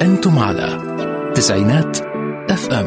أنتم على تسعينات FM.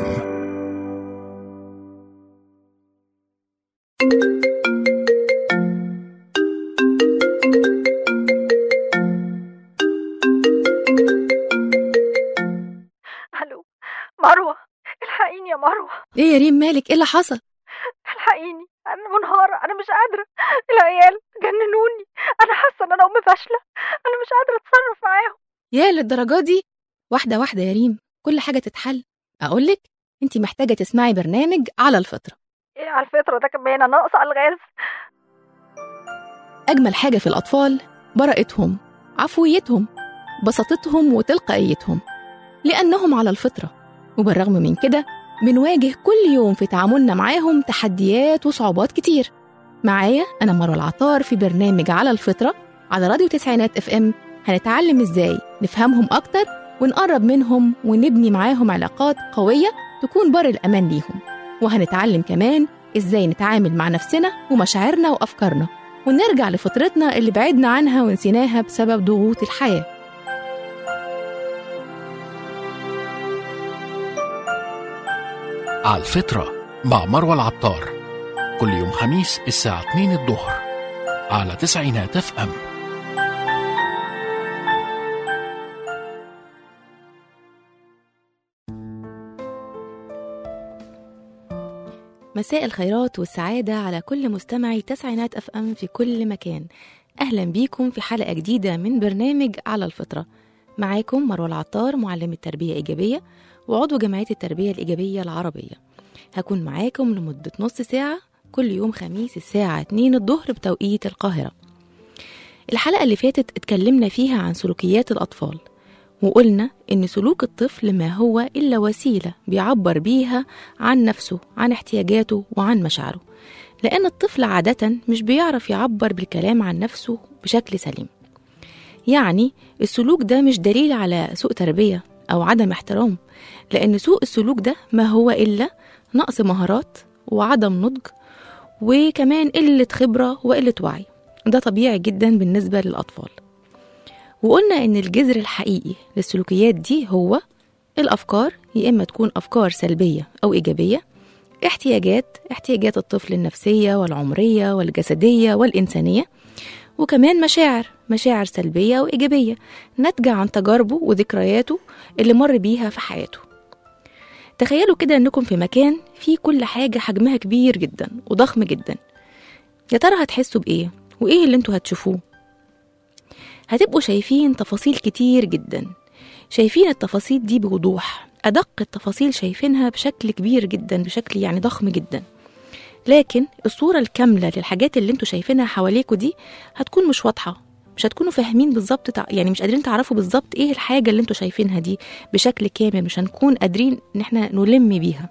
الو مروه، الحقيني يا مروه. ايه يا ريم، مالك؟ ايه اللي حصل؟ الحقيني، انا منهاره، انا مش قادره. العيال جننوني، انا حاسه ان انا فاشله، انا مش قادره اتصرف معاهم. يا للدرجه دي؟ واحده واحده يا ريم، كل حاجه تتحل. اقولك انتي محتاجه تسمعي برنامج على الفطره. ايه على الفطره ده كمان؟ انا ناقصه الغاز. اجمل حاجه في الاطفال براءتهم، عفويتهم، بساطتهم وتلقائيتهم، لانهم على الفطره. وبالرغم من كده بنواجه كل يوم في تعاملنا معاهم تحديات وصعوبات كتير. معايا أنا مروة العطار في برنامج على الفطرة على راديو تسعينات FM. هنتعلم إزاي نفهمهم أكتر ونقرب منهم ونبني معاهم علاقات قوية تكون بر الأمان ليهم. وهنتعلم كمان إزاي نتعامل مع نفسنا ومشاعرنا وأفكارنا ونرجع لفطرتنا اللي بعدنا عنها ونسيناها بسبب ضغوط الحياة. على الفطرة مع مروة العطار، كل يوم خميس الساعة 2 الظهر على تسعينات FM. مساء الخيرات والسعادة على كل مستمعي تسعينات FM في كل مكان. أهلا بيكم في حلقة جديدة من برنامج على الفطرة. معاكم مروة العطار، معلمة تربية إيجابية وعضو جمعية التربية الإيجابية العربية. هكون معاكم لمدة نص ساعة كل يوم خميس الساعة 2 الظهر بتوقيت القاهرة. الحلقة اللي فاتت اتكلمنا فيها عن سلوكيات الأطفال، وقلنا إن سلوك الطفل ما هو إلا وسيلة بيعبر بيها عن نفسه، عن احتياجاته وعن مشاعره، لأن الطفل عادة مش بيعرف يعبر بالكلام عن نفسه بشكل سليم. يعني السلوك ده مش دليل على سوء تربية أو عدم احترام، لأن سوء السلوك ده ما هو إلا نقص مهارات وعدم نضج وكمان قلة خبرة وقلة وعي. ده طبيعي جدا بالنسبة للأطفال. وقلنا إن الجذر الحقيقي للسلوكيات دي هو الأفكار، يا إما تكون أفكار سلبية أو إيجابية، احتياجات الطفل النفسية والعمرية والجسدية والإنسانية، وكمان مشاعر سلبية أو إيجابية ناتجة عن تجاربه وذكرياته اللي مر بيها في حياته. تخيلوا كده أنكم في مكان فيه كل حاجة حجمها كبير جدا وضخم جدا. يا ترى هتحسوا بإيه؟ وإيه اللي انتوا هتشوفوه؟ هتبقوا شايفين تفاصيل كتير جدا، شايفين التفاصيل دي بوضوح، أدق التفاصيل شايفينها بشكل كبير جدا، بشكل يعني ضخم جدا. لكن الصورة الكاملة للحاجات اللي انتوا شايفينها حواليكوا دي هتكون مش واضحة، مش هتكونوا فاهمين بالظبط، يعني مش قادرين تعرفوا بالظبط ايه الحاجة اللي انتوا شايفينها دي بشكل كامل، مش هنكون قادرين ان احنا نلم بيها.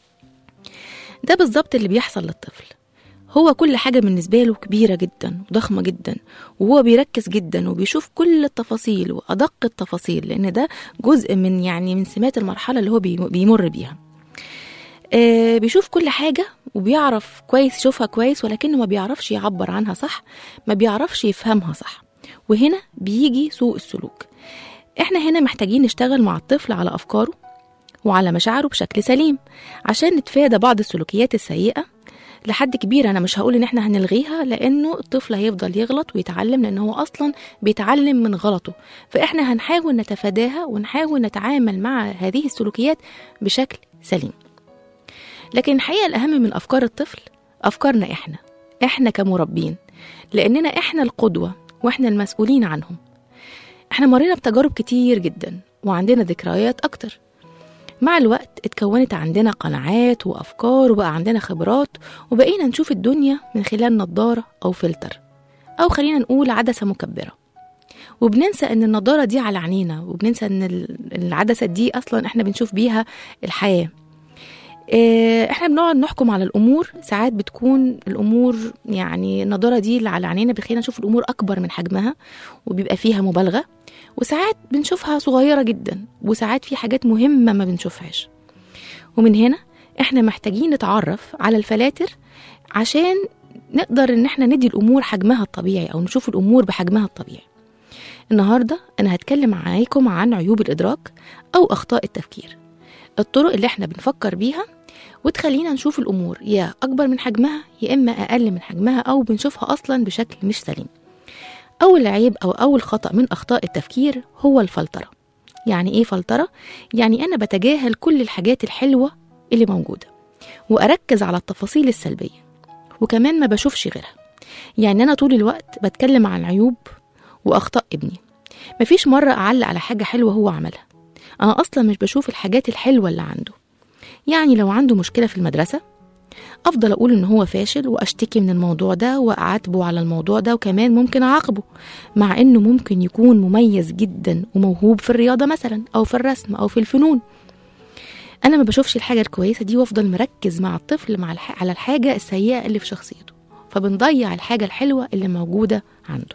ده بالظبط اللي بيحصل للطفل. هو كل حاجة بالنسبة له كبيرة جدا وضخمة جدا، وهو بيركز جدا وبيشوف كل التفاصيل وأدق التفاصيل، لأن ده جزء من سمات المرحلة اللي هو بيمر بيها. بيشوف كل حاجة وبيعرف كويس، يشوفها كويس، ولكنه ما بيعرفش يعبر عنها صح، ما بيعرفش يفهمها صح. وهنا بيجي سوء السلوك. احنا هنا محتاجين نشتغل مع الطفل على أفكاره وعلى مشاعره بشكل سليم عشان نتفادى بعض السلوكيات السيئة. لحد كبير أنا مش هقول إن احنا هنلغيها، لأنه الطفل هيفضل يغلط ويتعلم، لأنه هو أصلا بيتعلم من غلطه. فإحنا هنحاول نتفاداها ونحاول نتعامل مع هذه السلوكيات بشكل سليم. لكن الحقيقة الأهم من أفكار الطفل أفكارنا إحنا كمربين، لأننا إحنا القدوة وإحنا المسؤولين عنهم. إحنا مرينا بتجارب كتير جدا وعندنا ذكريات أكتر. مع الوقت اتكونت عندنا قناعات وأفكار وبقى عندنا خبرات، وبقينا نشوف الدنيا من خلال نظارة أو فلتر، أو خلينا نقول عدسة مكبرة. وبننسى أن النظارة دي على عينينا، وبننسى أن العدسة دي أصلا إحنا بنشوف بيها الحياة. احنا بنقعد نحكم على الامور، ساعات بتكون الامور يعني النظاره دي اللي على عينينا بتخلينا نشوف الامور اكبر من حجمها وبيبقى فيها مبالغه، وساعات بنشوفها صغيره جدا، وساعات في حاجات مهمه ما بنشوفهاش. ومن هنا احنا محتاجين نتعرف على الفلاتر عشان نقدر ان احنا ندي الامور حجمها الطبيعي، او نشوف الامور بحجمها الطبيعي. النهاردة أنا هتكلم معاكم عن عيوب الإدراك أو أخطاء التفكير، الطرق اللي احنا بنفكر بيها وتخلينا نشوف الأمور يا أكبر من حجمها يا إما أقل من حجمها أو بنشوفها أصلا بشكل مش سليم. أول عيب أو أول خطأ من أخطاء التفكير هو الفلترة. يعني إيه فلترة؟ يعني أنا بتجاهل كل الحاجات الحلوة اللي موجودة وأركز على التفاصيل السلبية، وكمان ما بشوفش غيرها. يعني أنا طول الوقت بتكلم عن عيوب وأخطاء ابني، مفيش مرة أعلق على حاجة حلوة هو عملها. أنا أصلا مش بشوف الحاجات الحلوة اللي عنده. يعني لو عنده مشكلة في المدرسة أفضل أقول إن هو فاشل وأشتكي من الموضوع ده وأعاتبه على الموضوع ده، وكمان ممكن أعاقبه، مع إنه ممكن يكون مميز جدا وموهوب في الرياضة مثلا أو في الرسم أو في الفنون. أنا ما بشوفش الحاجة الكويسة دي وأفضل مركز مع الطفل على الحاجة السيئة اللي في شخصيته، فبنضيع الحاجة الحلوة اللي موجودة عنده.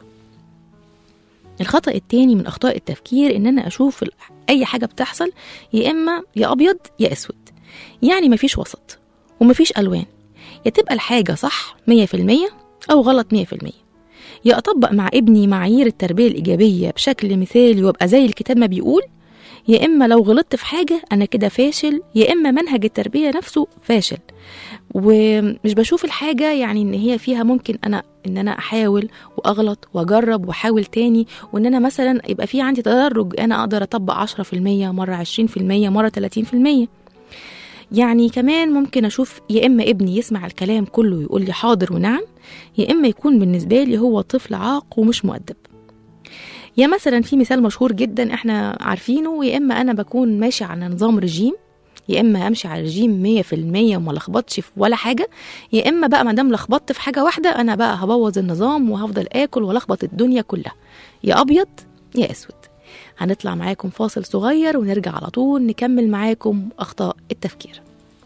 الخطأ التاني من أخطاء التفكير إن أنا أشوف أي حاجة بتحصل يا إما يا أبيض يا أسود، يعني مفيش وسط ومفيش ألوان، يا تبقى الحاجة صح 100% أو غلط 100%، يا أطبق مع ابني معايير التربية الإيجابية بشكل مثالي وابقى زي الكتاب ما بيقول، يا إما لو غلطت في حاجة أنا كده فاشل، يا إما منهج التربية نفسه فاشل. ومش بشوف الحاجة يعني إن هي فيها ممكن إن أنا أحاول وأغلط وأجرب وأحاول تاني، وإن أنا مثلا يبقى في عندي تدرج أنا أقدر أطبق 10% مرة 20% مرة 30%. يعني كمان ممكن أشوف يا إما ابني يسمع الكلام كله ويقول لي حاضر ونعم، يا إما يكون بالنسبة لي هو طفل عاق ومش مؤدب. يا مثلا في مثال مشهور جدا احنا عارفينه، يا إما أنا بكون ماشي على نظام رجيم، يا إما أمشي على رجيم 100% وما لخبطش في ولا حاجة، يا إما بقى مادام لخبطت في حاجة واحدة أنا بقى هبوظ النظام وهفضل آكل ولخبط الدنيا كلها، يا أبيض يا أسود. هنطلع معاكم فاصل صغير ونرجع على طول نكمل معاكم أخطاء التفكير.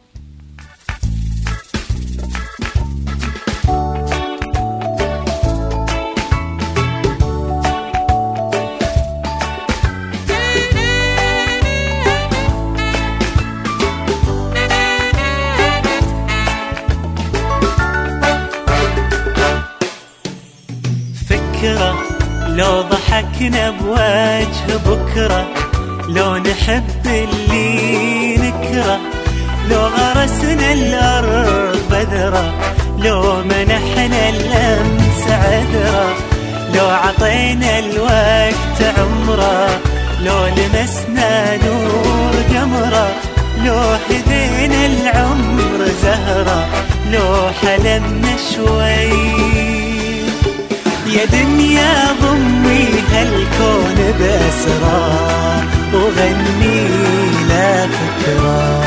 لو ضحكنا بوجه بكرة، لو نحب اللي نكره، لو غرسنا الأرض بذرة، لو منحنا الأمس عذرة، لو عطينا الوقت عمره، لو لمسنا نور جمرة، لو هدينا العمر زهرة، لو حلمنا شوي. يا دنيا ضمي هالكون بأسرار وغني لا فكرة.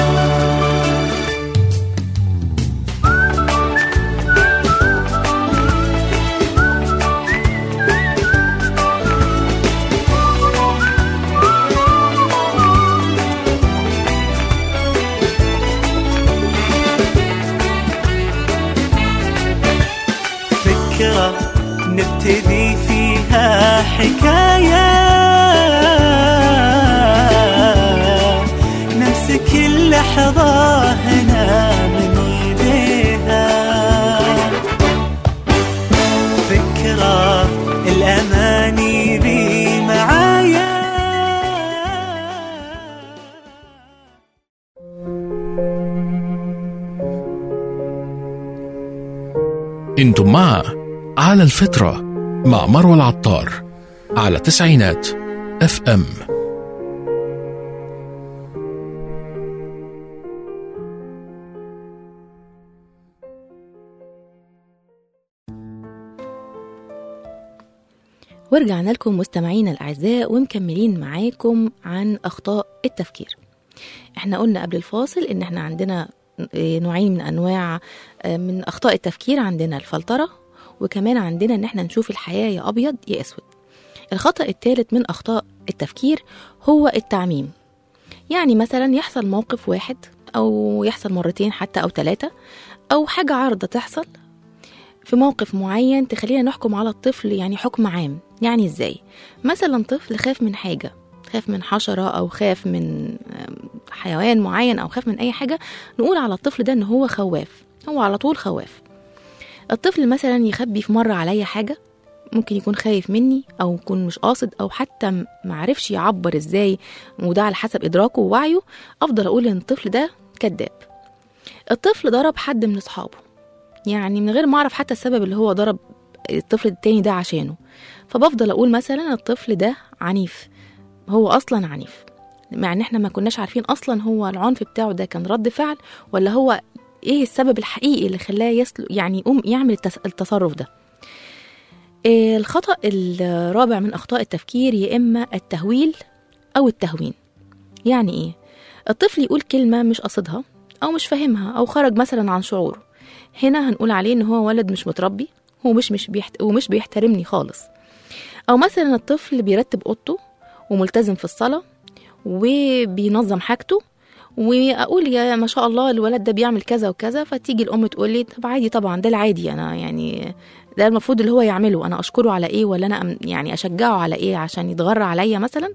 فكرة نبتدي فيها حكاية، نمسك اللحظة هنا من ايديها، فكرة الأماني بي معايا. انتم مع على الفطرة مع مروى العطار على تسعينات FM. ورجعنا لكم مستمعينا الأعزاء ومكملين معاكم عن أخطاء التفكير. احنا قلنا قبل الفاصل ان احنا عندنا نوعين من أنواع من أخطاء التفكير، عندنا الفلترة وكمان عندنا ان احنا نشوف الحياة يا أبيض يا أسود. الخطأ الثالث من أخطاء التفكير هو التعميم. يعني مثلا يحصل موقف واحد أو يحصل مرتين حتى أو 3 أو حاجة عارضة تحصل في موقف معين تخلينا نحكم على الطفل يعني حكم عام. يعني ازاي؟ مثلا طفل خاف من حاجة، خاف من حشرة أو خاف من حيوان معين أو خاف من أي حاجة، نقول على الطفل ده إن هو خواف، هو على طول خواف. الطفل مثلا يخبي في مرة عليا حاجة ممكن يكون خايف مني أو يكون مش قاصد أو حتى معرفش يعبر إزاي، وده على حسب إدراكه ووعيه، أفضل أقول إن الطفل ده كذاب. الطفل ضرب حد من أصحابه، يعني من غير ما أعرف حتى السبب اللي هو ضرب الطفل التاني ده عشانه، فبفضل أقول مثلا الطفل ده عنيف، هو أصلا عنيف، مع إن إحنا ما كناش عارفين أصلا هو العنف بتاعه ده كان رد فعل ولا هو إيه السبب الحقيقي اللي خلاه يعني يقوم يعمل التصرف ده. الخطأ الرابع من أخطاء التفكير يا إما التهويل أو التهوين. يعني إيه؟ الطفل يقول كلمة مش قصدها أو مش فاهمها أو خرج مثلا عن شعوره، هنا هنقول عليه إن هو ولد مش متربي، هو ومش بيحترمني خالص. أو مثلا الطفل بيرتب أوضته وملتزم في الصلاة وبينظم حاجته، وأقول يا ما شاء الله الولد ده بيعمل كذا وكذا، فتيجي الأم تقول لي طب عادي، طبعا ده العادي، أنا يعني ده المفروض اللي هو يعمله، أنا أشكره على إيه ولا أنا يعني أشجعه على إيه عشان يتغرى عليا مثلا.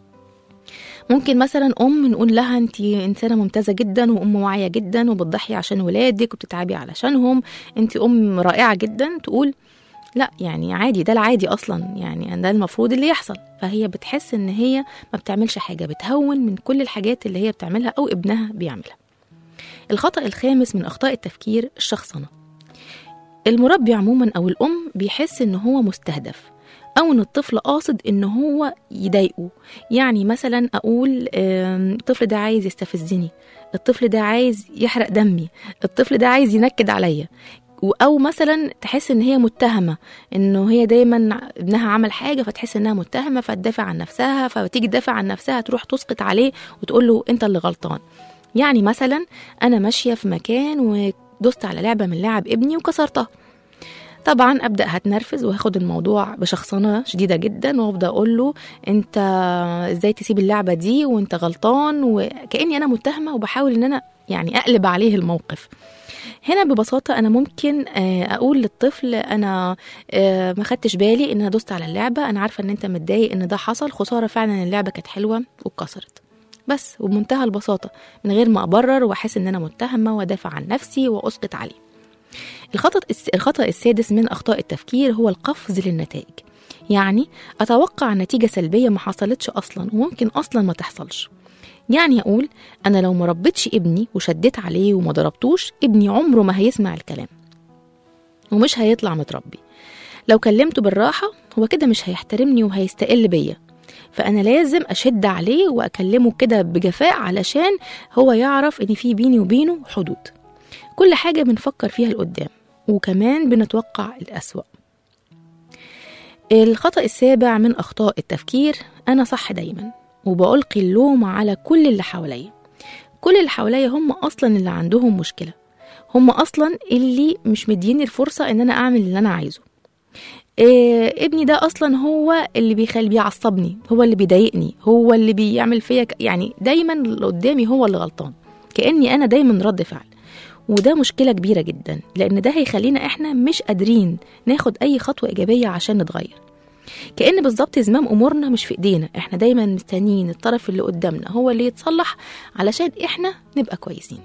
ممكن مثلا نقول لها انت إنسانة ممتازة جدا وأم واعية جدا وبتضحي عشان ولادك وبتتعبي علشانهم، انت أم رائعة جدا، تقول لا يعني عادي، ده العادي أصلا، يعني ده المفروض اللي يحصل. فهي بتحس إن هي ما بتعملش حاجة، بتهون من كل الحاجات اللي هي بتعملها أو ابنها بيعملها. الخطأ الخامس من أخطاء التفكير الشخصنة. المربي عموما أو الأم بيحس إن هو مستهدف أو إن الطفل قاصد إن هو يضايقه. يعني مثلا أقول الطفل ده عايز يستفزني، الطفل ده عايز يحرق دمي، الطفل ده عايز ينكد عليا. أو مثلا تحس إن هي متهمة، إنه هي دايما ابنها عمل حاجة فتحس إنها متهمة فتدافع عن نفسها، فتيجي تدافع عن نفسها تروح تسقط عليه وتقول له أنت اللي غلطان. يعني مثلا أنا ماشية في مكان ودوست على لعبة من لعب ابني وكسرتها، طبعا أبدأ هتنرفز وهاخد الموضوع بشخصنة شديدة جدا وأبدأ أقول له أنت إزاي تسيب اللعبة دي وأنت غلطان، وكأني أنا متهمة وبحاول إن أنا يعني أقلب عليه الموقف. هنا ببساطة أنا ممكن أقول للطفل أنا ما خدتش بالي إن أنا دوست على اللعبة، أنا عارفة إن أنت متضايق إن ده حصل، خسارة فعلا اللعبة كانت حلوة واتكسرت، بس وبمنتهى البساطة من غير ما أبرر وأحس إن أنا متهمة وأدافع عن نفسي وأسقط عليه. الخطأ السادس من أخطاء التفكير هو القفز للنتائج. يعني أتوقع نتيجة سلبية ما حصلتش أصلا وممكن أصلا ما تحصلش. يعني أقول أنا لو ما ربيتش ابني وشديت عليه وما ضربتوش، ابني عمره ما هيسمع الكلام ومش هيطلع متربي. لو كلمته بالراحة هو كده مش هيحترمني وهيستقل بيا، فأنا لازم أشد عليه وأكلمه كده بجفاء علشان هو يعرف إن في بيني وبينه حدود. كل حاجة بنفكر فيها لقدام وكمان بنتوقع الأسوأ. الخطأ السابع من أخطاء التفكير أنا صح دايما وبألقي اللوم على كل اللي حواليا. كل اللي حواليا هم أصلا اللي عندهم مشكلة، هم أصلا اللي مش مديني الفرصة إن أنا أعمل اللي أنا عايزه. ابني ده أصلا هو اللي بيعصبني، هو اللي بيضايقني، هو اللي بيعمل فيا يعني دايما اللي قدامي هو اللي غلطان، كأني أنا دايما رد فعل. وده مشكلة كبيرة جدا، لأن ده هيخلينا إحنا مش قادرين ناخد أي خطوة إيجابية عشان نتغير. كأن بالظبط زمام أمورنا مش في إيدينا، إحنا دايما مستنيين الطرف اللي قدامنا هو اللي يتصلح علشان إحنا نبقى كويسين.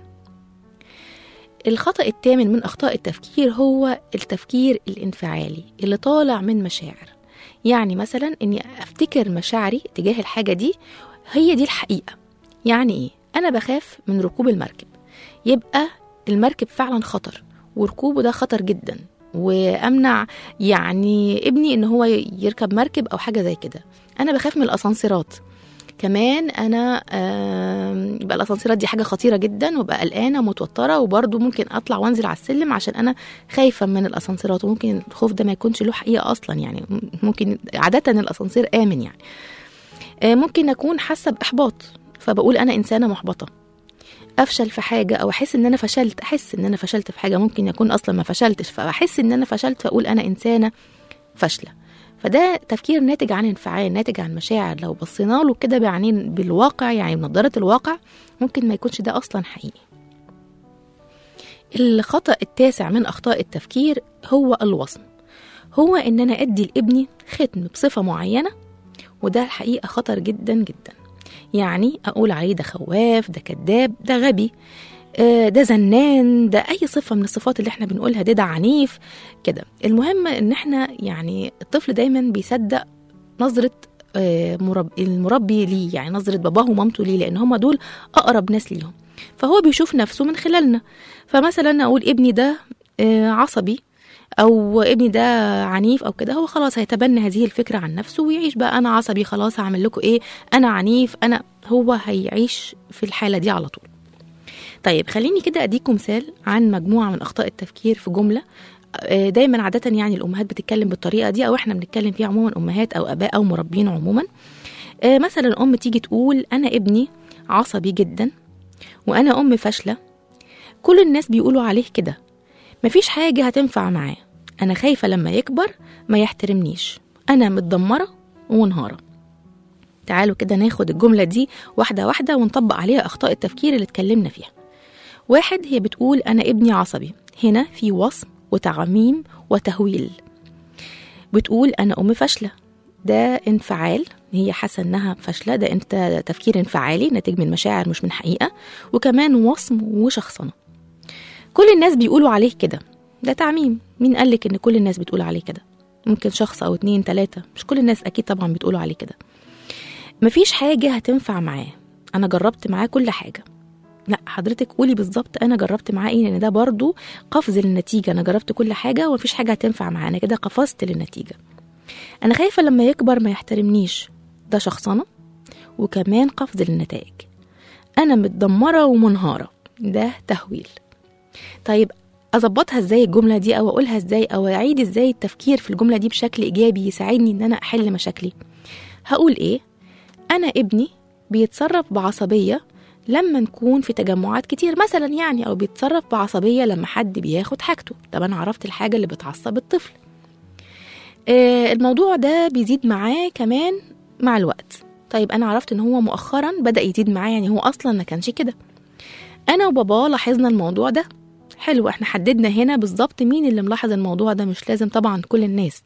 الخطأ الثامن من أخطاء التفكير هو التفكير الانفعالي اللي طالع من مشاعر. يعني مثلا إني أفتكر مشاعري تجاه الحاجة دي هي دي الحقيقة. يعني إيه؟ أنا بخاف من ركوب المركب، يبقى المركب فعلا خطر وركوبه ده خطر جدا، وأمنع يعني ابني إن هو يركب مركب أو حاجة زي كده. أنا بخاف من الأسانسيرات كمان، أنا يبقى الأسانسيرات دي حاجة خطيرة جدا وبقى قلقانة متوترة، وبرضو ممكن أطلع وانزل على السلم عشان أنا خايفة من الأسانسيرات، وممكن الخوف ده ما يكونش له حقيقة أصلا، يعني ممكن عادة الأسانسير آمن يعني. ممكن أكون حاسة بإحباط فبقول أنا إنسانة محبطة. أفشل في حاجة أو أحس إن أنا فشلت، أحس إن أنا فشلت في حاجة، ممكن يكون أصلا ما فشلتش فأحس إن أنا فشلت فأقول أنا إنسانة فاشلة. فده تفكير ناتج عن انفعال، ناتج عن مشاعر. لو بصينا له كده بعينين بالواقع، يعني بنظارة الواقع، ممكن ما يكونش ده أصلا حقيقي. الخطأ التاسع من أخطاء التفكير هو الوصم. هو إن أنا أدي لابني ختم بصفة معينة، وده الحقيقة خطر جدا جدا. يعني أقول عليه ده خواف، ده كذاب، ده غبي. ده زنان، ده أي صفة من الصفات اللي احنا بنقولها، ده عنيف كده. المهم ان احنا يعني الطفل دايما بيصدق نظرة المربي ليه، يعني نظرة باباه ومامته ليه، لأن هما دول أقرب ناس ليهم، فهو بيشوف نفسه من خلالنا. فمثلا أقول ابني ده عصبي أو ابني ده عنيف أو كده، هو خلاص هيتبنى هذه الفكرة عن نفسه ويعيش بقى أنا عصبي، خلاص هعمل لكم إيه، أنا عنيف، هو هيعيش في الحالة دي على طول. طيب خليني كده أديكم مثال عن مجموعة من أخطاء التفكير في جملة دايما عادة يعني الأمهات بتتكلم بالطريقة دي، أو إحنا بنتكلم فيها عموما، أمهات أو أباء أو مربين عموما. مثلا الأم تيجي تقول أنا ابني عصبي جدا وأنا أم فاشلة، كل الناس بيقولوا عليه كده، مفيش حاجة هتنفع معاه، أنا خايفة لما يكبر ما يحترمنيش، أنا متدمرة ومنهارة. تعالوا كده ناخد الجملة دي واحدة واحدة ونطبق عليها أخطاء التفكير اللي اتكلمنا فيها. واحد، هي بتقول أنا ابني عصبي، هنا في وصم وتعميم وتهويل. بتقول أنا أم فاشلة، ده انفعال، هي حاسة إنها فاشلة، ده انت تفكير انفعالي ناتج من مشاعر مش من حقيقة، وكمان وصم وشخصنة. كل الناس بيقولوا عليه كده، ده تعميم. مين قالك إن كل الناس بتقول عليه كده؟ ممكن شخص أو 2 3، مش كل الناس أكيد طبعا بتقولوا عليه كده. مفيش حاجة هتنفع معاه، أنا جربت معاه كل حاجة. لا حضرتك قولي بالظبط أنا جربت معاه إيه، لأن ده برضو قفز للنتيجة. أنا جربت كل حاجة ومفيش حاجة هتنفع معاه، أنا كده قفزت للنتيجة. أنا خايفة لما يكبر ما يحترمنيش، ده شخصنة وكمان قفز للنتائج. أنا متدمرة ومنهارة، ده تهويل. طيب أظبطها إزاي الجملة دي، أو أقولها إزاي، أو أعيد إزاي التفكير في الجملة دي بشكل إيجابي يساعدني إن أنا أحل مشاكلي؟ هقول إيه؟ أنا ابني بيتصرف بعصبية لما نكون في تجمعات كتير مثلا يعني، أو بيتصرف بعصبية لما حد بياخد حاجته. طب أنا عرفت الحاجة اللي بتعصب الطفل. الموضوع ده بيزيد معاه كمان مع الوقت. طيب أنا عرفت إن هو مؤخرا بدأ يزيد معاه، يعني هو أصلا ما كانش كده. أنا وبابا لاحظنا الموضوع ده. حلو، احنا حددنا هنا بالظبط مين اللي ملاحظ الموضوع ده، مش لازم طبعا كل الناس.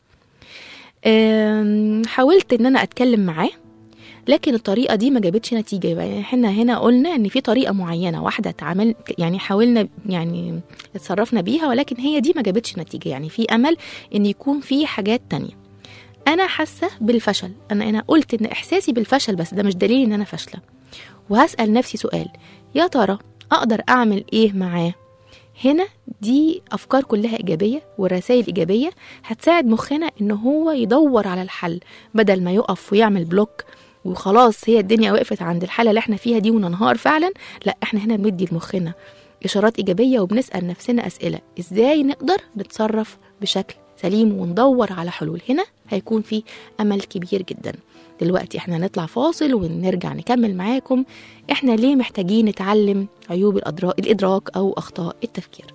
حاولت إن أنا أتكلم معاه، لكن الطريقة دي ما جابتش نتيجة. يعني احنا هنا قلنا ان في طريقة معينة واحدة تعمل، يعني حاولنا يعني اتصرفنا بيها، ولكن هي دي ما جابتش نتيجة. يعني في امل ان يكون في حاجات تانية. انا حاسة بالفشل، انا قلت ان احساسي بالفشل بس ده مش دليل ان انا فاشلة. وهسأل نفسي سؤال، يا ترى اقدر اعمل ايه معاه؟ هنا دي افكار كلها ايجابية ورسائل ايجابية هتساعد مخنا ان هو يدور على الحل، بدل ما يقف ويعمل بلوك وخلاص هي الدنيا وقفت عند الحالة اللي احنا فيها دي وننهار فعلا. لا، احنا هنا بندي لمخنا إشارات إيجابية وبنسأل نفسنا أسئلة، إزاي نقدر نتصرف بشكل سليم وندور على حلول. هنا هيكون في أمل كبير جدا. دلوقتي احنا نطلع فاصل ونرجع نكمل معاكم احنا ليه محتاجين نتعلم عيوب الإدراك أو أخطاء التفكير.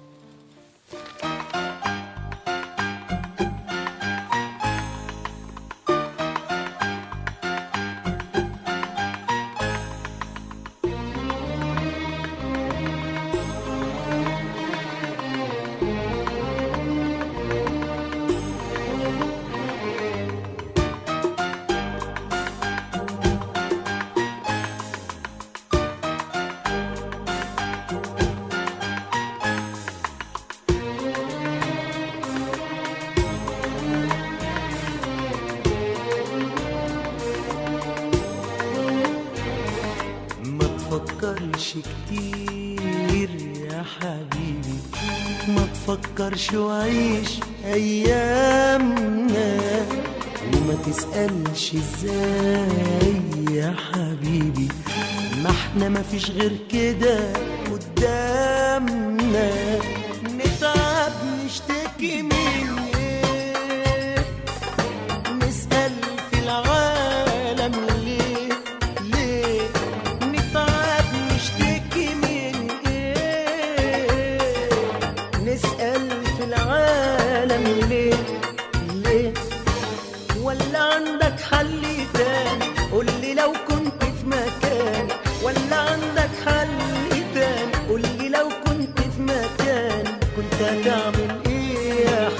تفكرش كتير يا حبيبي، ما تفكرش وعيش أيامنا، وما تسألش ازاي يا حبيبي، ما احنا ما فيش غير كده قدامنا. نتعب نشتكي من ايه، نسأل في العالم ليه، ليه نتعب نشتكي من ايه، نسأل في العالم ليه، ليه ولا عندك حل تاني؟ قولي لو كنت في مكاني، ولا عندك حل تاني؟ قولي لو كنت في مكاني كنت هتعمل ايه يا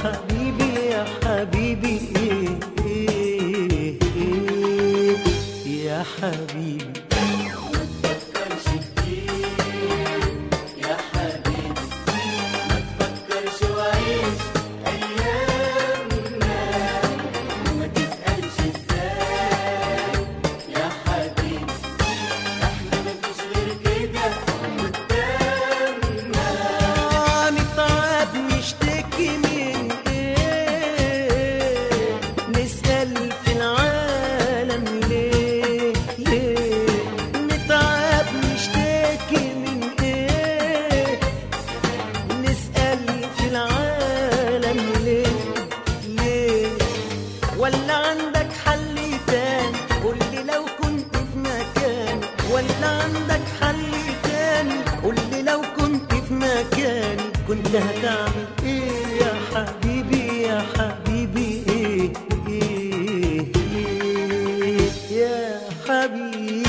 ولا عندك حل تاني؟ قولي لو كنت في مكاني كنت هتعمل ايه يا حبيبي يا حبيبي؟ ايه ايه ايه يا حبيبي؟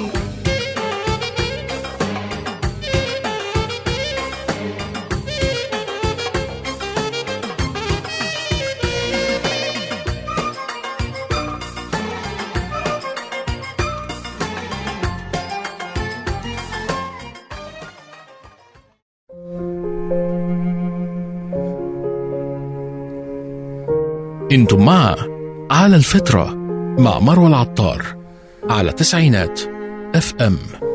انتم مع على الفطرة مع مروة العطار على تسعينات FM.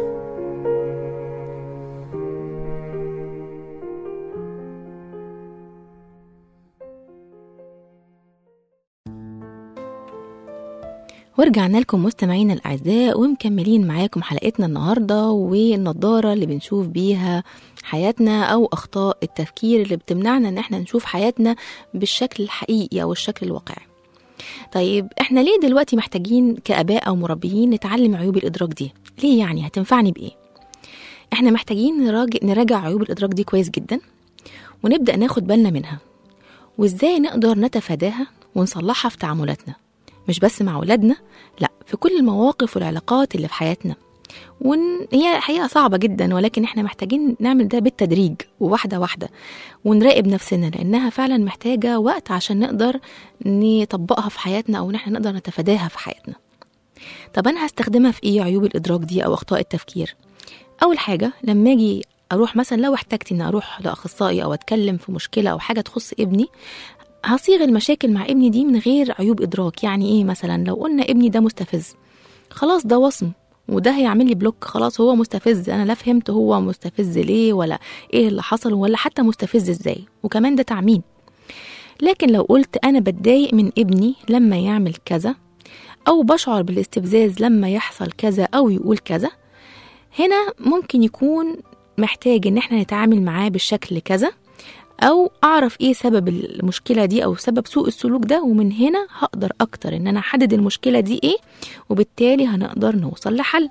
ورجعنا لكم مستمعينا الأعزاء ومكملين معاكم حلقتنا النهاردة، والنضارة اللي بنشوف بيها حياتنا أو أخطاء التفكير اللي بتمنعنا إن احنا نشوف حياتنا بالشكل الحقيقي أو الشكل الواقعي. طيب احنا ليه دلوقتي محتاجين كآباء أو مربيين نتعلم عيوب الإدراك دي؟ ليه يعني؟ هتنفعني بإيه؟ احنا محتاجين نراجع عيوب الإدراك دي كويس جدا ونبدأ ناخد بالنا منها، وإزاي نقدر نتفاداها ونصلحها في تعاملاتنا، مش بس مع أولادنا، لا، في كل المواقف والعلاقات اللي في حياتنا. وهي حقيقة صعبة جدا، ولكن احنا محتاجين نعمل ده بالتدريج وواحدة واحدة، ونراقب نفسنا، لأنها فعلا محتاجة وقت عشان نقدر نطبقها في حياتنا أو نحن نقدر نتفاداها في حياتنا. طب أنا هستخدمها في إيه عيوب الإدراك دي أو أخطاء التفكير؟ أول حاجة، لما أجي أروح مثلا، لو احتجت إن أروح لأخصائي أو أتكلم في مشكلة أو حاجة تخص ابني، هصيغ المشاكل مع ابني دي من غير عيوب إدراك. يعني إيه؟ مثلا لو قلنا ابني ده مستفز، خلاص ده وصم وده هيعمل لي بلوك، خلاص هو مستفز، أنا لا فهمت هو مستفز ليه ولا إيه اللي حصل ولا حتى مستفز إزاي، وكمان ده تعميم. لكن لو قلت أنا بتضايق من ابني لما يعمل كذا، أو بشعر بالاستفزاز لما يحصل كذا أو يقول كذا، هنا ممكن يكون محتاج إن احنا نتعامل معاه بالشكل كذا، أو أعرف إيه سبب المشكلة دي أو سبب سوء السلوك ده، ومن هنا هقدر أكتر إن أنا أحدد المشكلة دي إيه، وبالتالي هنقدر نوصل لحل.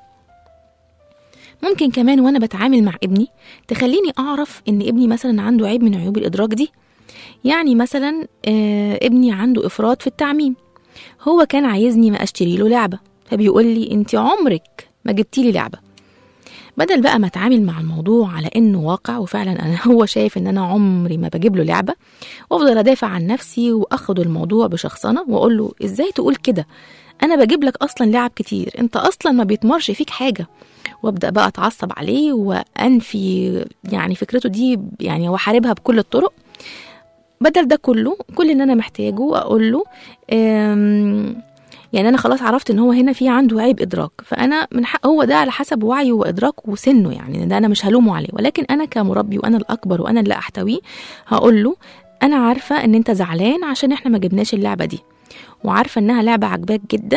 ممكن كمان وأنا بتعامل مع ابني تخليني أعرف إن ابني مثلا عنده عيب من عيوب الإدراك دي. يعني مثلا ابني عنده إفراط في التعميم، هو كان عايزني ما أشتري له لعبة، فبيقول لي أنت عمرك ما جبتي لي لعبة. بدل بقى ما اتعامل مع الموضوع على انه واقع وفعلا هو شايف ان انا عمري ما بجيب له لعبه، وافضل ادافع عن نفسي واخد الموضوع بشخصنه واقول له ازاي تقول كده، انا بجيب لك اصلا لعب كتير، انت اصلا ما بيتمرش فيك حاجه. وابدا بقى اتعصب عليه وانفي يعني فكرته دي يعني واحاربها بكل الطرق. بدل ده كله، كل اللي انا محتاجه اقول له يعني أنا خلاص عرفت إن هو هنا في عنده عيب إدراك، فأنا من حق هو ده على حسب وعيه وإدراكه وسنه، يعني ده أنا مش هلومه عليه، ولكن أنا كمربي وأنا الأكبر وأنا اللي أحتويه هقول له أنا عارفة إن أنت زعلان عشان إحنا ما جبناش اللعبة دي، وعارفة إنها لعبة عجباك جدا،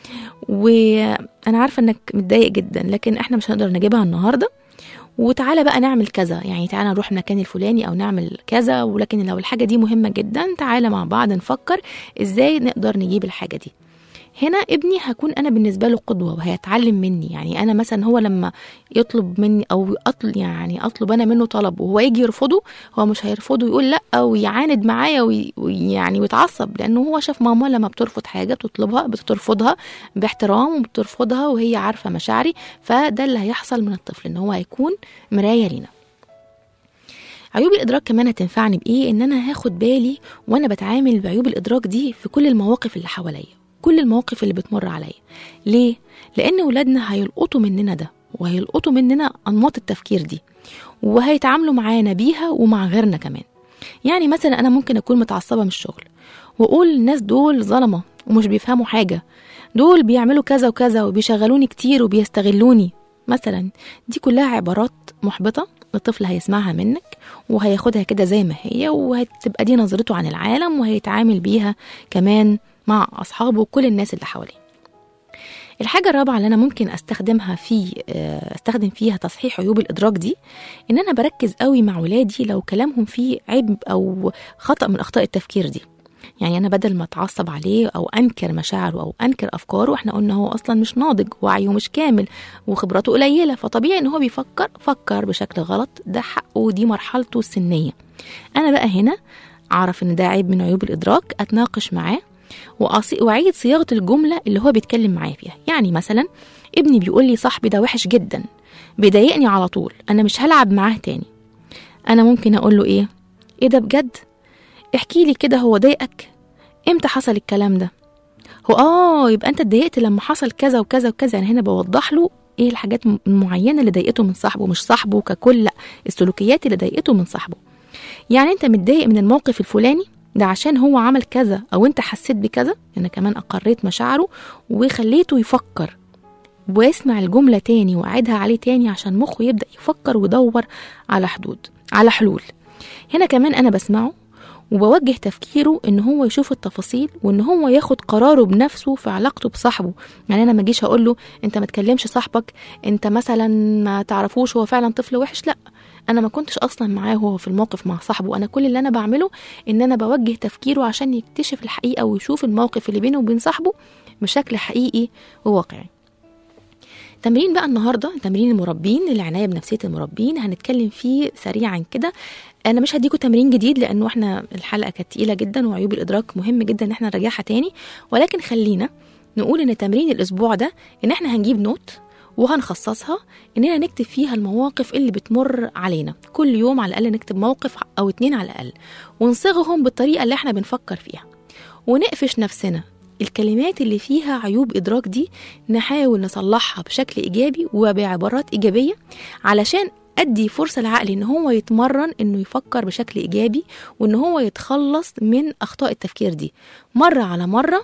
وأنا عارفة إنك متضايق جدا، لكن إحنا مش هنقدر نجيبها النهاردة، وتعالى بقى نعمل كذا، يعني تعالى نروح المكان الفلاني أو نعمل كذا، ولكن لو الحاجة دي مهمة جدا تعالى مع بعض نفكر إزاي نقدر نجيب الحاجة دي. هنا ابني هكون أنا بالنسبة له قدوة وهيتعلم مني. يعني أنا مثلا هو لما يطلب مني أو أطلب أنا منه طلب وهو يجي يرفضه، هو مش هيرفضه ويقول لأ ويعاند معايا ويعني ويتعصب، لأنه هو شاف ماما لما بترفض حاجة بترفضها باحترام وبترفضها وهي عارفة مشاعري، فده اللي هيحصل من الطفل، إن هو هيكون مراية لينا. عيوب الإدراك كمان هتنفعني بإيه؟ إن أنا هاخد بالي وأنا بتعامل بعيوب الإدراك دي في كل المواقف اللي حواليا، كل المواقف اللي بتمر عليا. ليه؟ لأن ولادنا هيلقطوا مننا ده، وهيلقطوا مننا أنماط التفكير دي، وهيتعاملوا معانا بيها ومع غيرنا كمان. يعني مثلا أنا ممكن أكون متعصبة من الشغل وأقول الناس دول ظلمة ومش بيفهموا حاجة، دول بيعملوا كذا وكذا وبيشغلوني كتير وبيستغلوني مثلا. دي كلها عبارات محبطة، الطفل هيسمعها منك وهياخدها كده زي ما هي، وهتبقى دي نظرته عن العالم، وهيتعامل بيها كمان مع أصحابه وكل الناس اللي حواليه. الحاجة الرابعة اللي أنا ممكن أستخدم فيها تصحيح عيوب الإدراك دي، إن أنا بركز قوي مع ولادي لو كلامهم فيه عيب أو خطأ من أخطاء التفكير دي. يعني أنا بدل ما أتعصب عليه أو أنكر مشاعره أو أنكر أفكاره، إحنا قلنا هو أصلا مش ناضج، وعيه مش كامل وخبراته قليلة، فطبيعي إن هو فكر بشكل غلط، ده حقه ودي مرحلته السنية. أنا بقى هنا أعرف إن ده عيب من عيوب الإدراك، أتناقش معاه وأعيد صياغة الجملة اللي هو بيتكلم معايا فيها. يعني مثلا ابني بيقول لي صاحبي ده وحش جدا، بيضايقني على طول، أنا مش هلعب معاه تاني. أنا ممكن أقول له إيه ده بجد؟ احكي لي كده، هو ضايقك؟ امتى حصل الكلام ده؟ هو يبقى انت اتضايقت لما حصل كذا وكذا وكذا. يعني هنا بوضح له ايه الحاجات المعينة اللي ضايقته من صاحبه، مش صاحبه ككل، لا، السلوكيات اللي ضايقته من صاحبه. يعني انت متضايق من الموقف الفلاني ده عشان هو عمل كذا، او انت حسيت بكذا. انا كمان اقريت مشاعره وخليته يفكر ويسمع الجملة تاني وأعيدها عليه تاني عشان مخه يبدأ يفكر ويدور على حلول. هنا كمان أنا بسمعه وبوجه تفكيره إن هو يشوف التفاصيل وإن هو ياخد قراره بنفسه في علاقته بصاحبه. يعني أنا ما جيش أقول له أنت ما تكلمش صاحبك، أنت مثلا ما تعرفوش هو فعلا طفل وحش، لا، أنا ما كنتش أصلا معاه هو في الموقف مع صاحبه. أنا كل اللي أنا بعمله إن أنا بوجه تفكيره عشان يكتشف الحقيقة ويشوف الموقف اللي بينه وبين صاحبه بشكل حقيقي وواقعي. تمرين بقى النهاردة، تمرين المربين، العناية بنفسية المربين، هنتكلم فيه سريعا كده. أنا مش هديكوا تمرين جديد لأنه احنا الحلقة كانت تقيلة جدا وعيوب الإدراك مهم جدا ان احنا نراجعها تاني، ولكن خلينا نقول ان تمرين الأسبوع ده ان احنا هنجيب نوت وهنخصصها اننا نكتب فيها المواقف اللي بتمر علينا كل يوم، على الأقل نكتب موقف أو 2 على الأقل، ونصيغهم بالطريقة اللي احنا بنفكر فيها، ونقفش نفسنا الكلمات اللي فيها عيوب إدراك دي نحاول نصلحها بشكل إيجابي وبعبارات إيجابية، علشان أدي فرصة لعقلي إن هو يتمرن إنه يفكر بشكل إيجابي وإن هو يتخلص من أخطاء التفكير دي مرة على مرة.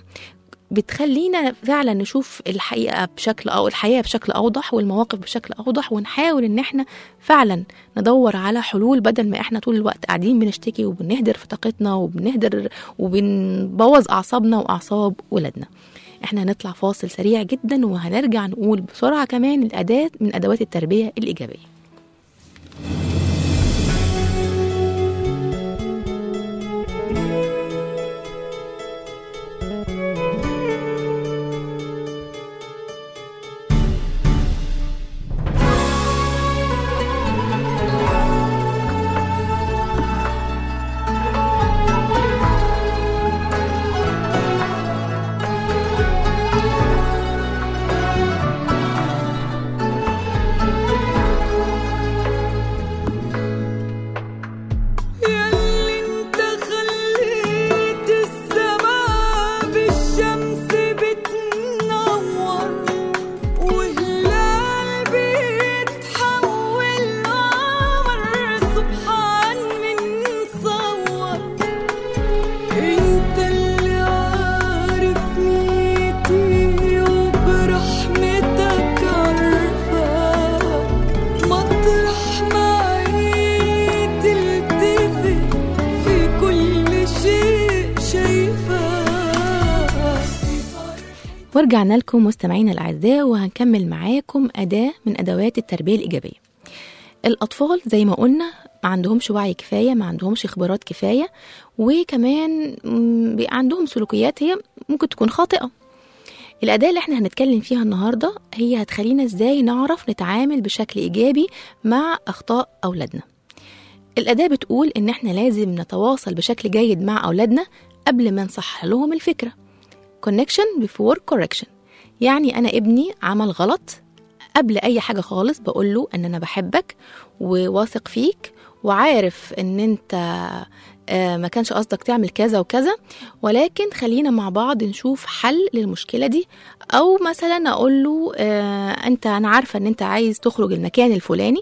بتخلينا فعلا نشوف الحقيقة الحياة بشكل أوضح والمواقف بشكل أوضح، ونحاول إن احنا فعلا ندور على حلول بدل ما احنا طول الوقت قاعدين بنشتكي وبنهدر في طاقتنا وبنبوظ أعصابنا وأعصاب ولادنا. احنا هنطلع فاصل سريع جدا وهنرجع نقول بسرعة كمان الأداة من أدوات التربية الإيجابية. ورجعنا لكم مستمعينا الأعزاء وهنكمل معاكم أداة من أدوات التربية الإيجابية. الأطفال زي ما قلنا ما عندهمش وعي كفاية، ما عندهمش خبرات كفاية، وكمان عندهم سلوكيات هي ممكن تكون خاطئة. الأداة اللي احنا هنتكلم فيها النهاردة هي هتخلينا ازاي نعرف نتعامل بشكل إيجابي مع أخطاء أولادنا. الأداة بتقول إن احنا لازم نتواصل بشكل جيد مع أولادنا قبل ما نصحح لهم الفكرة. connection before correction. يعني أنا ابني عمل غلط، قبل أي حاجة خالص بقوله أن أنا بحبك وواثق فيك وعارف أن أنت ما كانش قصدك تعمل كذا وكذا، ولكن خلينا مع بعض نشوف حل للمشكلة دي. أو مثلا أقوله أنا عارفة أن أنت عايز تخرج المكان الفلاني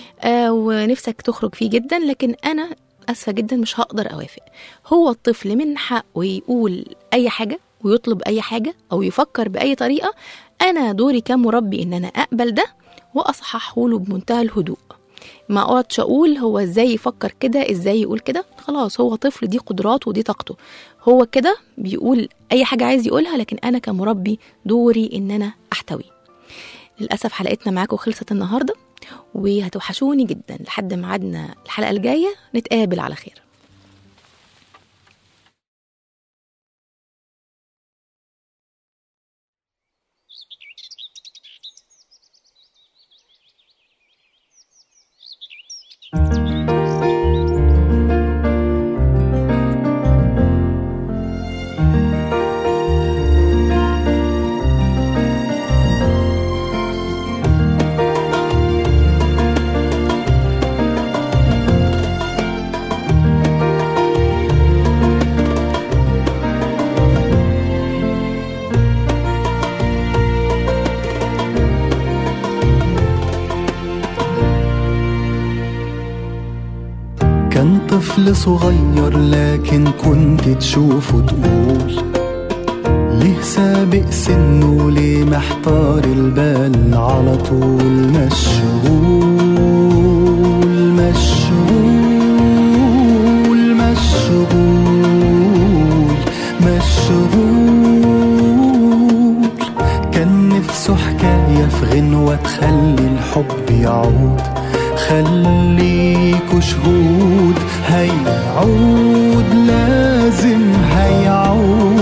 ونفسك تخرج فيه جدا، لكن أنا أسفة جدا مش هقدر أوافق. هو الطفل من حقه يقول أي حاجة ويطلب أي حاجة أو يفكر بأي طريقة. أنا دوري كمربي إن أنا أقبل ده وأصححه له بمنتهى الهدوء، ما أقعدش أقول هو إزاي يفكر كده، إزاي يقول كده. خلاص هو طفل، دي قدراته ودي طاقته، هو كده بيقول أي حاجة عايز يقولها، لكن أنا كمربي دوري إن أنا أحتوي. للأسف حلقتنا معاكم خلصت النهاردة، وهتوحشوني جدا. لحد ميعادنا الحلقة الجاية نتقابل على خير. طفل صغير لكن كنت تشوفه تقول ليه سابق سنه، ليه محتار البال على طول، مشغول مشغول مشغول مشغول. كان نفسه حكاية في غنوة تخلي الحب يعود، خليكوا شهود هيعود، لازم هيعود.